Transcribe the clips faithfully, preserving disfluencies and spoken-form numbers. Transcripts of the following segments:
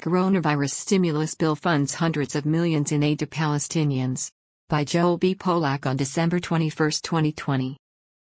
Coronavirus stimulus bill funds hundreds of millions in aid to Palestinians. By Joel B. Polak on December twenty-first, twenty twenty.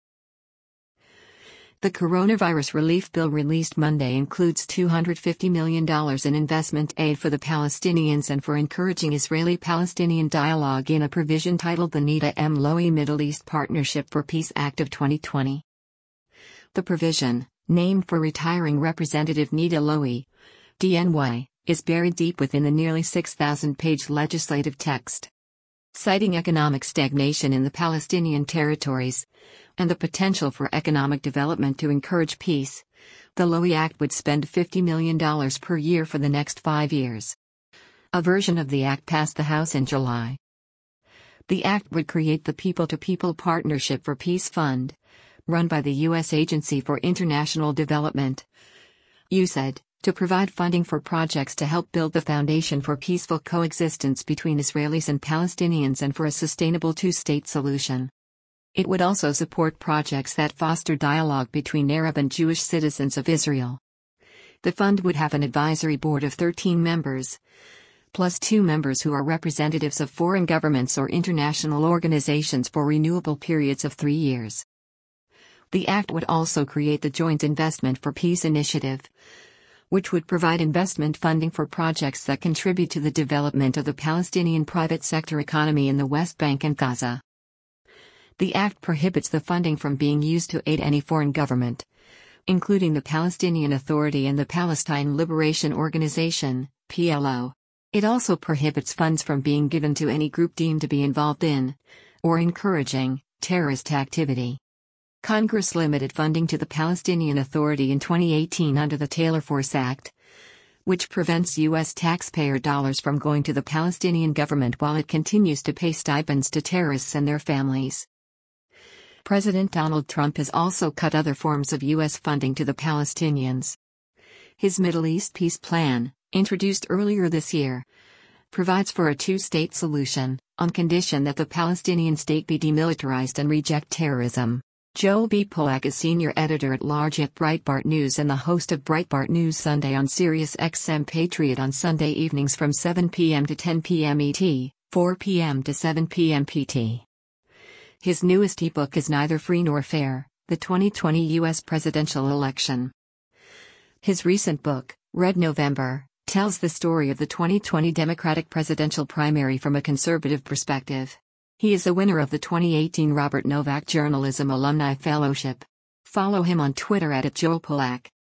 The coronavirus relief bill released Monday includes two hundred fifty million dollars in investment aid for the Palestinians and for encouraging Israeli-Palestinian dialogue in a provision titled the Nida M. Lowy Middle East Partnership for Peace Act of twenty twenty. The provision, named for retiring Representative Nida Lowy, D N Y, is buried deep within the nearly six thousand page legislative text. Citing economic stagnation in the Palestinian territories and the potential for economic development to encourage peace, the Lowy Act would spend fifty million dollars per year for the next five years. A version of the act passed the House in July. The act would create the People-to-People Partnership for Peace Fund, run by the U S Agency for International Development, U S A I D, to provide funding for projects to help build the foundation for peaceful coexistence between Israelis and Palestinians and for a sustainable two-state solution. It would also support projects that foster dialogue between Arab and Jewish citizens of Israel. The fund would have an advisory board of thirteen members, plus two members who are representatives of foreign governments or international organizations for renewable periods of three years. The act would also create the Joint Investment for Peace Initiative, which would provide investment funding for projects that contribute to the development of the Palestinian private sector economy in the West Bank and Gaza. The act prohibits the funding from being used to aid any foreign government, including the Palestinian Authority and the Palestine Liberation Organization, P L O. It also prohibits funds from being given to any group deemed to be involved in, or encouraging, terrorist activity. Congress limited funding to the Palestinian Authority in twenty eighteen under the Taylor Force Act, which prevents U S taxpayer dollars from going to the Palestinian government while it continues to pay stipends to terrorists and their families. President Donald Trump has also cut other forms of U S funding to the Palestinians. His Middle East Peace Plan, introduced earlier this year, provides for a two-state solution, on condition that the Palestinian state be demilitarized and reject terrorism. Joel B. Polak is senior editor-at-large at Breitbart News and the host of Breitbart News Sunday on Sirius X M Patriot on Sunday evenings from seven p m to ten p m E T, four p m to seven p m P T. His newest ebook is Neither Free Nor Fair: The twenty twenty U S Presidential Election. His recent book, Red November, tells the story of the twenty twenty Democratic presidential primary from a conservative perspective. He is a winner of the twenty eighteen Robert Novak Journalism Alumni Fellowship. Follow him on Twitter at Joel Polak.